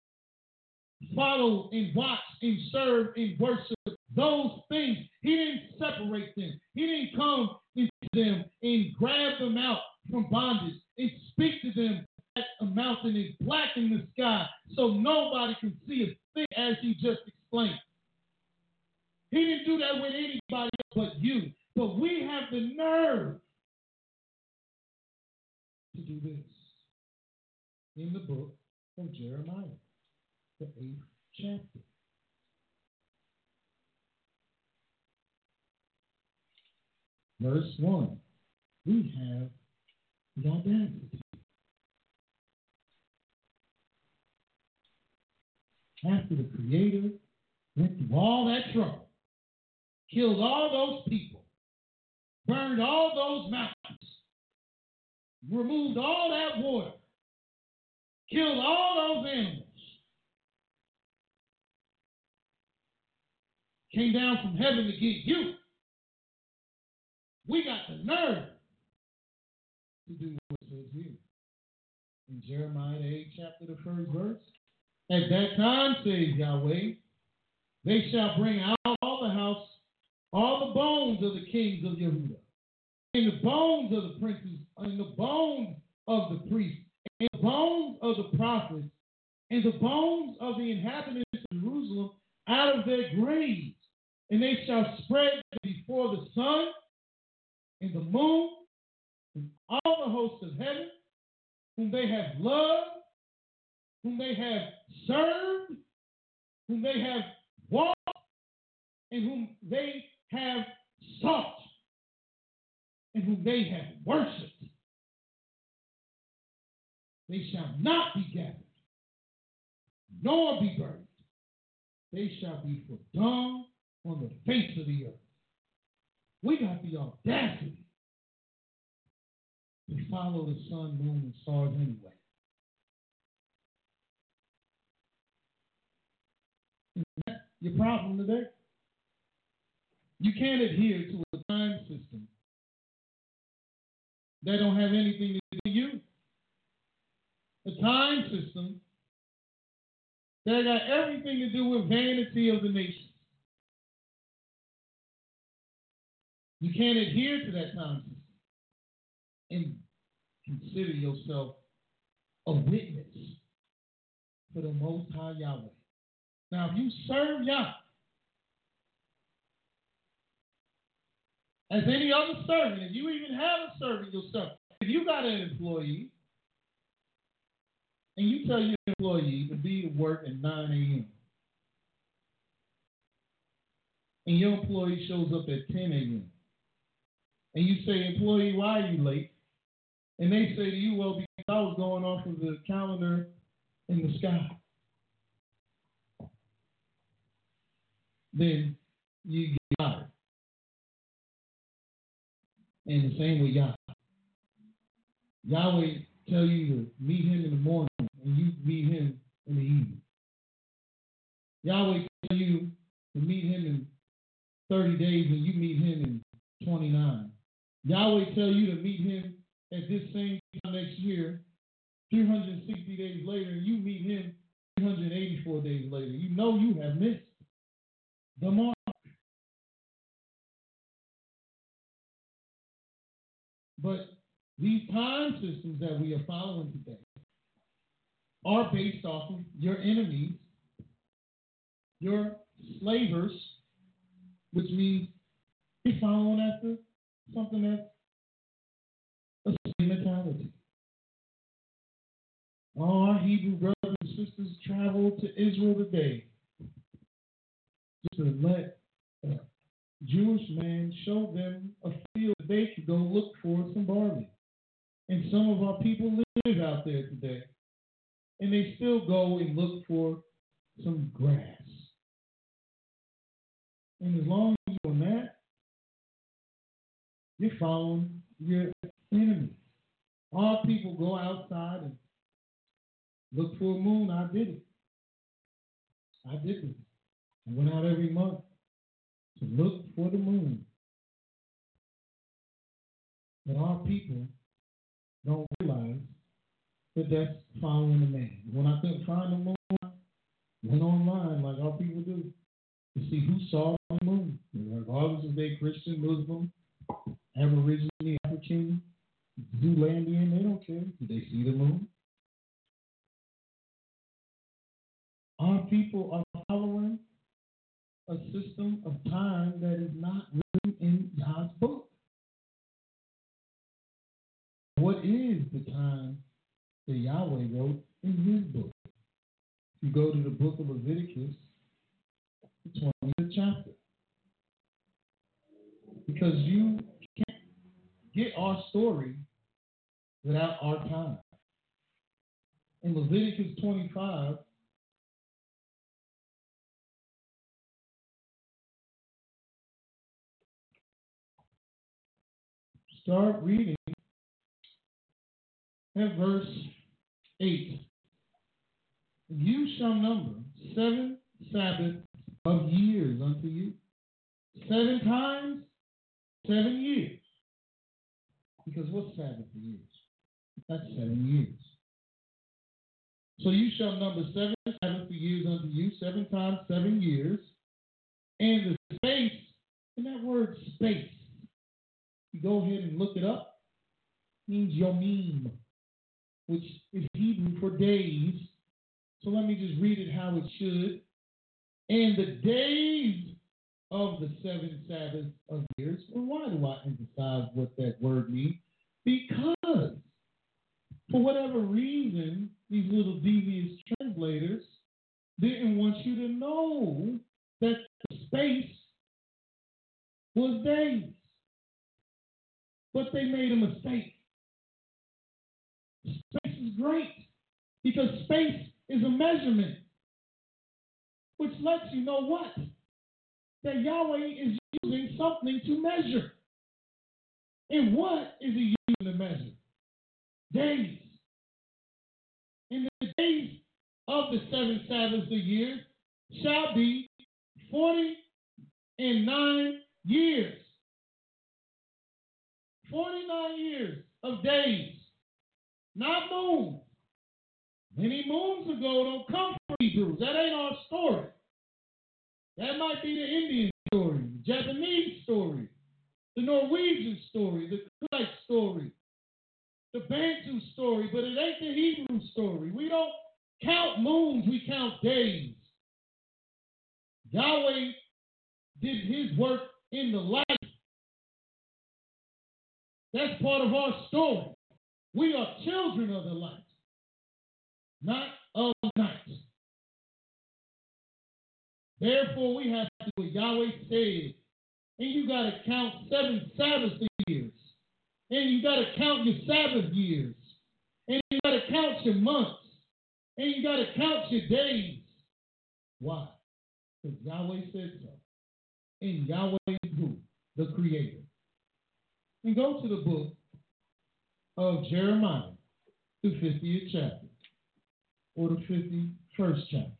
follow and watch and serve and worship those things. He didn't separate them. He didn't come into them and grab them out from bondage and speak to them at a mountain and blacken the sky so nobody can see a thing, as he just explained. He didn't do that with anybody else but you. But we have the nerve to do this in the book of Jeremiah, the eighth chapter. Verse one, we have the audacity. After the Creator went through all that trouble, killed all those people, burned all those mountains, removed all that water, killed all those animals, came down from heaven to get you. We got the nerve to do what it says here. In Jeremiah the eighth chapter, the first verse. At that time, says Yahweh, they shall bring out all the house, all the bones of the kings of Yehudah, and the bones of the princes, and the bones of the priests, and the bones of the prophets, and the bones of the inhabitants of Jerusalem out of their graves. And they shall spread before the sun and the moon, and all the hosts of heaven, whom they have loved, whom they have served, whom they have walked, and whom they have sought, and whom they have worshipped. They shall not be gathered, nor be buried. They shall be for dung on the face of the earth. We got the audacity to follow the sun, moon, and stars anyway. And that's your problem today. You can't adhere to a time system that don't have anything to do with you. A time system that got everything to do with vanity of the nations. You can't adhere to that time system and consider yourself a witness for the Most High Yahweh. Now, if you serve Yah as any other servant, if you even have a servant yourself, if you got an employee and you tell your employee to be at work at nine a.m. and your employee shows up at ten a.m. and you say, employee, why are you late? And they say to you, well, because I was going off of the calendar in the sky. Then you get fired. And the same with Yahweh. Yahweh tell you to meet him in the morning and you meet him in the evening. Yahweh tell you to meet him in thirty days and you meet him in twenty-nine. Yahweh tell you to meet him at this same time next year, three hundred sixty days later, and you meet him three hundred eighty-four days later. You know you have missed the mark. But these time systems that we are following today are based off of your enemies, your slavers, which means you're following after something that's a slave mentality. All our Hebrew brothers and sisters traveled to Israel today just to let a Jewish man show them a field that they could go look for some barley. And some of our people live out there today, and they still go and look for some grass. And as long as you're doing that, you're following your enemy. Our people go outside and look for a moon. I did it. I did it. I went out every month to look for the moon. But our people don't realize that that's following the man. When I couldn't find the moon, I went online like our people do to see who saw the moon. Regardless if they're Christian, Muslim, Aboriginal, African, Zoolandian, they don't care. Did they see the moon? Our people are following a system of time that is not written in God's book. What is the time that Yahweh wrote in his book? If you go to the book of Leviticus, the twentieth chapter. Because you can't get our story without our time. In Leviticus twenty-five, start reading at verse eight. You shall number seven Sabbaths of years unto you. Seven times, seven years. Because what's Sabbath for years? That's seven years. So you shall number seven Sabbaths for years unto you, seven times, seven years. And the space, and that word space, you go ahead and look it up, means yomim, which is Hebrew for days. So let me just read it how it should. And the days of the seven Sabbaths of years. Well, why do I emphasize what that word means? Because for whatever reason, these little devious translators didn't want you to know that space was days. But they made a mistake. Space is great because space is a measurement, which lets you know what? That Yahweh is using something to measure. And what is he using to measure? Days. And the days of the seven Sabbaths a year shall be forty and nine years. Forty-nine years of days, not moons. Many moons ago don't come from Hebrews. That ain't our story. That might be the Indian story, the Japanese story, the Norwegian story, the Kuwait story, the Bantu story, but it ain't the Hebrew story. We don't count moons, we count days. Yahweh did his work in the light. That's part of our story. We are children of the light, not of night. Therefore, we have to do what Yahweh said. And you got to count seven Sabbath years. And you got to count your Sabbath years. And you got to count your months. And you got to count your days. Why? Because Yahweh said so. And Yahweh is who? The Creator. And go to the book of Jeremiah, the fiftieth chapter, or the fifty-first chapter.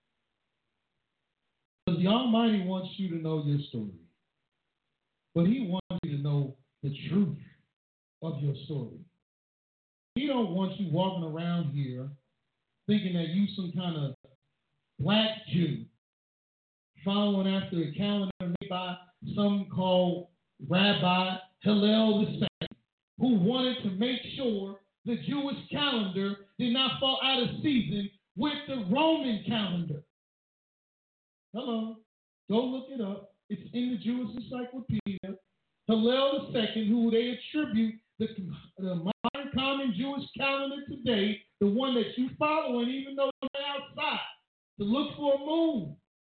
Because the Almighty wants you to know your story. But he wants you to know the truth of your story. He don't want you walking around here thinking that you some kind of black Jew following after a calendar made by some called Rabbi Hillel the Second, who wanted to make sure the Jewish calendar did not fall out of season with the Roman calendar. Hello. Go look it up. It's in the Jewish Encyclopedia. Hillel the Second, who they attribute the, the modern common Jewish calendar today, the one that you following, even though you're outside, to look for a moon.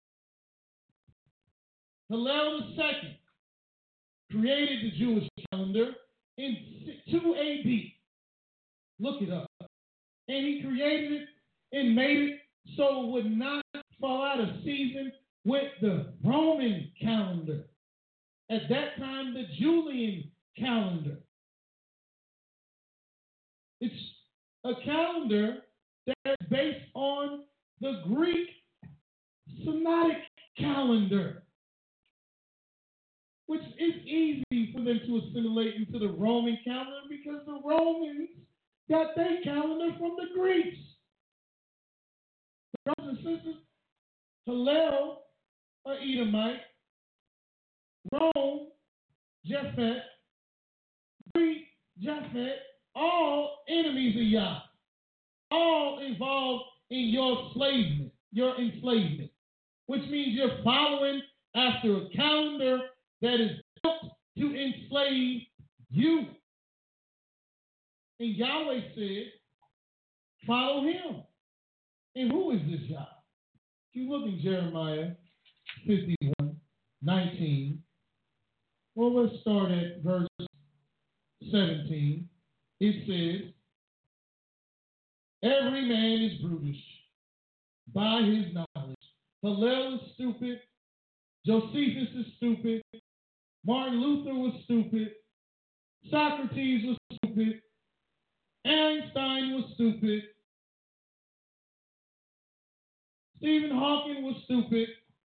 Hillel the Second created the Jewish calendar in two A D. Look it up. And he created it and made it so it would not fall out of season with the Roman calendar. At that time, the Julian calendar. It's a calendar that's based on the Greek Synodic calendar, which is easy for them to assimilate into the Roman calendar because the Romans got their calendar from the Greeks. Brothers and sisters, Hillel, an Edomite, Rome, Japhet, Greek, Japhet, all enemies of Yah, all involved in your enslavement, your enslavement, which means you're following after a calendar that is built to enslave you. And Yahweh said, follow him. And who is this Yah? If you look in Jeremiah fifty-one, nineteen, well, let's start at verse seventeen. It says, every man is brutish by his knowledge. Hillel is stupid. Josephus is stupid. Martin Luther was stupid. Socrates was stupid. Einstein was stupid. Stephen Hawking was stupid.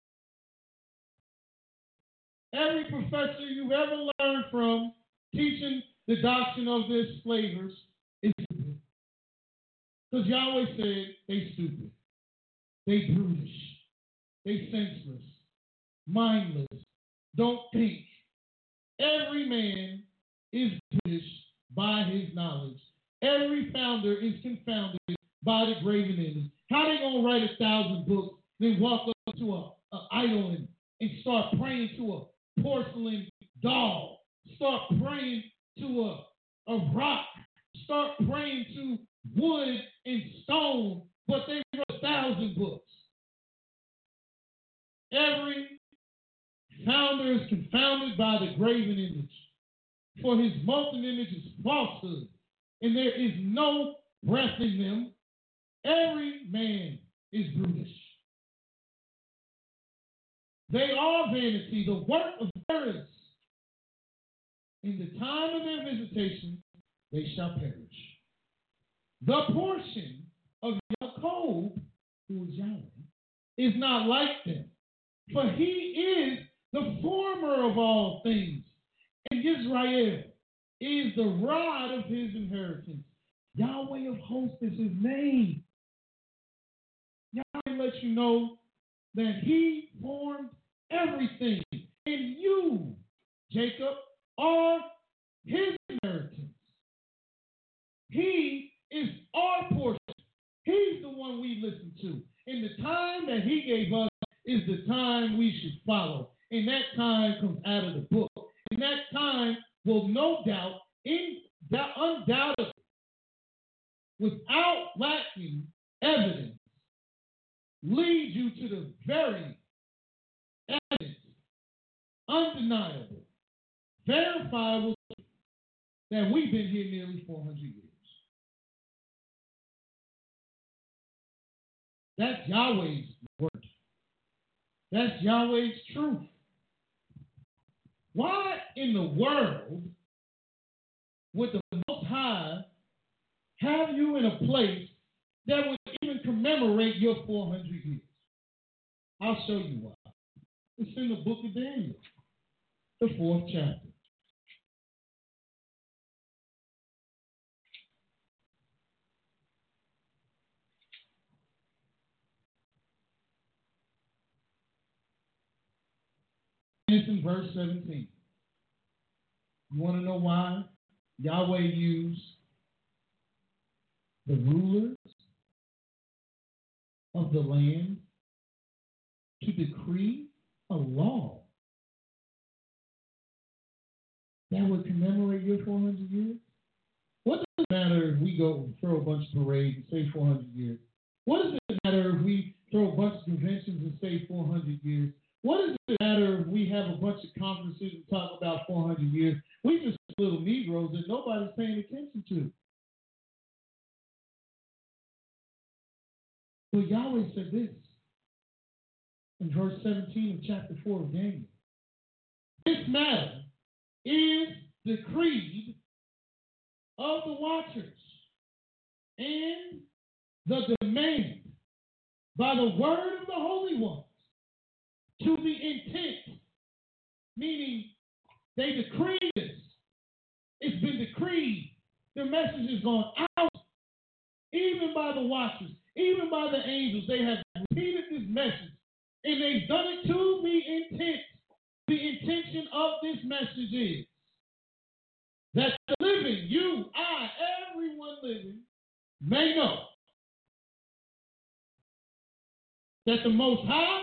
Every professor you've ever learned from teaching the doctrine of their slavers is stupid. Because Yahweh said they stupid. They brutish. They senseless. Mindless. Don't think. Every man is brutish by his knowledge. Every founder is confounded by the graven image. How they gonna write a thousand books, then walk up to a, a idol and and start praying to a porcelain doll. Start praying to a, a rock. Start praying to wood and stone, but they wrote a thousand books. Every founder is confounded by the graven image, for his molten image is falsehood, and there is no breath in them. Every man is brutish. They are vanity, the work of terrors. In the time of their visitation, they shall perish. The portion of Jacob, who is Yahweh, is not like them, for he is the former of all things, and Israel is the rod of his inheritance. Yahweh of hosts is his name. Yahweh lets you know that he formed everything, and you, Jacob, are his inheritance. He is our portion. He's the one we listen to. And the time that he gave us is the time we should follow. And that time comes out of the book. And that time will no doubt, in, undoubtedly, without lacking evidence, lead you to the very evidence, undeniable, verifiable that we've been here nearly four hundred years. That's Yahweh's word. That's Yahweh's truth. Why in the world would the Most High have you in a place that would even commemorate your four hundred years? I'll show you why. It's in the book of Daniel, the fourth chapter. It's in verse seventeen. You want to know why Yahweh used the rulers of the land to decree a law that would commemorate your four hundred years? What does it matter if we go throw a bunch of parades and say four hundred years? What does it matter if we throw a bunch of conventions and say four hundred years? What does it matter if we have a bunch of conferences and talk about four hundred years? We just little Negroes that nobody's paying attention to. Well, Yahweh said this in verse seventeen of chapter four of Daniel. This matter is decreed of the watchers and the demand by the word of the Holy Ones to the intent, meaning they decreed this. It's been decreed. The message has gone out, even by the watchers, even by the angels. They have repeated this message, and they've done it to the intent. The intention of this message is that the living, you, I, everyone living, may know that the Most High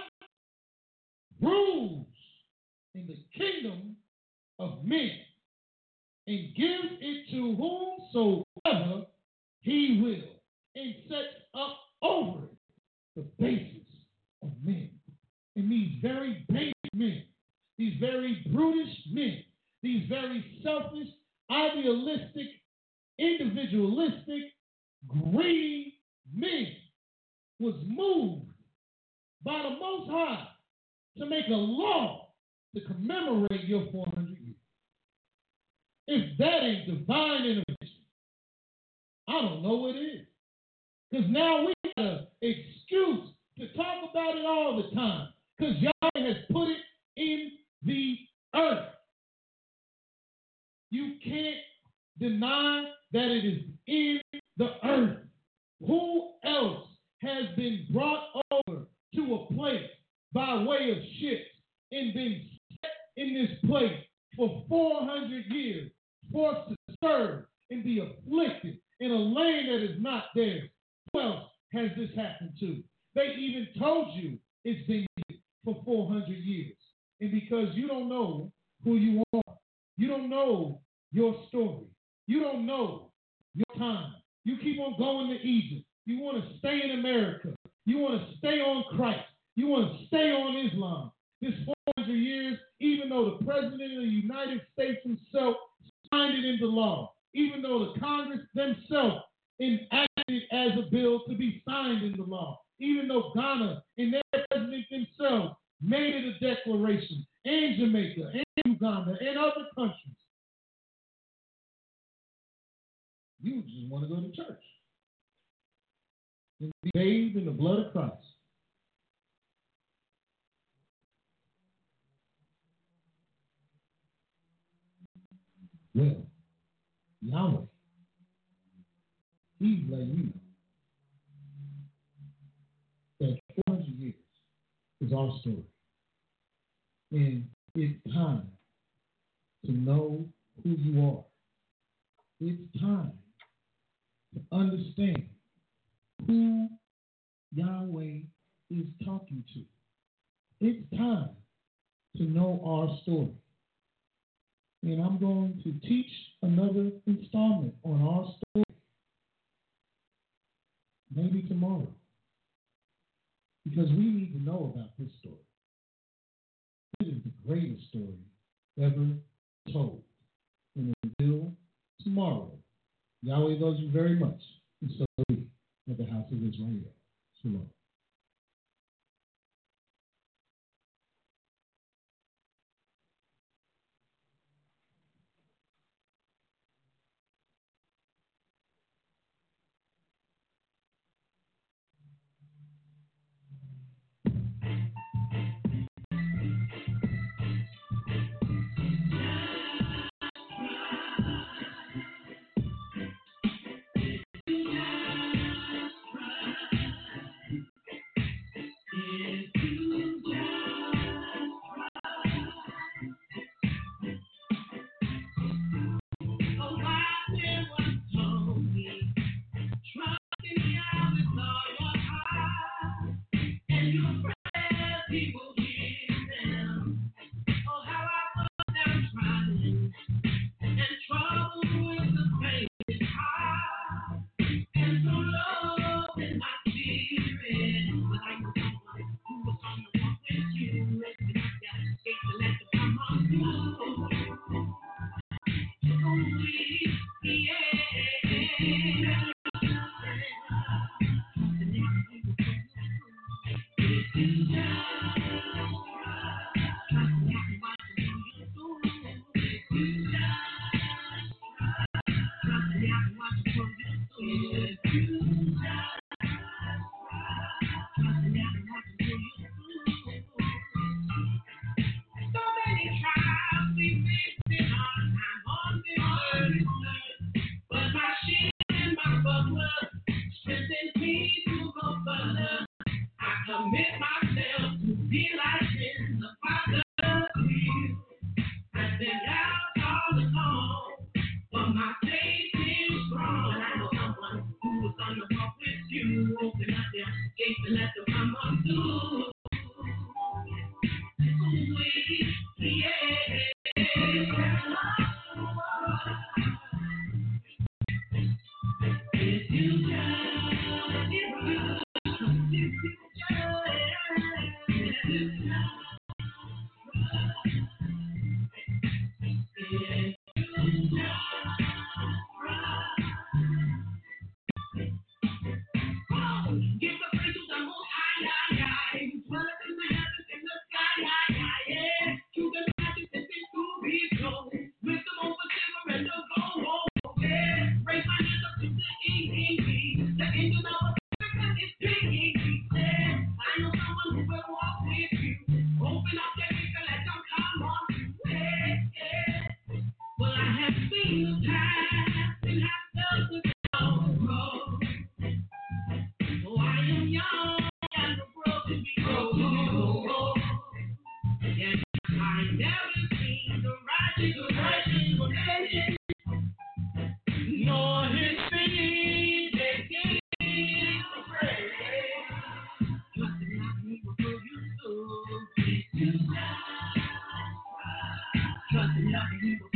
rules in the kingdom of men and gives it to whomsoever he will, and sets up over it the basis of men. And these very base men, these very brutish men, these very selfish, idealistic, individualistic, greedy men was moved by the Most High to make a law to commemorate your four hundred years. If that ain't divine intervention, I don't know what is. Because now we got an excuse to talk about it all the time. Because Yahweh has put it in the earth. You can't deny that it is in the earth. Who else has been brought over to a place by way of ships and been set in this place for four hundred years, forced to serve and be afflicted in a land that is not theirs? Who else has this happened to? They even told you it's been for four hundred years. And because you don't know who you are, you don't know your story, you don't know your time, you keep on going to Egypt. You want to stay in America. You want to stay on Christ. You want to stay on Islam. This four hundred years, even though the President of the United States himself signed it into law, even though the Congress themselves enacted it as a bill to be signed into law, even though Ghana and their president themselves made it a declaration, and Jamaica, and Uganda, and other countries. You just want to go to church and be bathed in the blood of Christ. Well, Yahweh, He's letting you know that four hundred years is our story. And it's time to know who you are. It's time to understand who Yahweh is talking to. It's time to know our story. And I'm going to teach another installment on our story, maybe tomorrow, because we need to know about this story. It is the greatest story ever told. And until tomorrow, Yahweh loves you very much, and so do we at the House of Israel. Shalom. Give the praise to the Most High, not the evil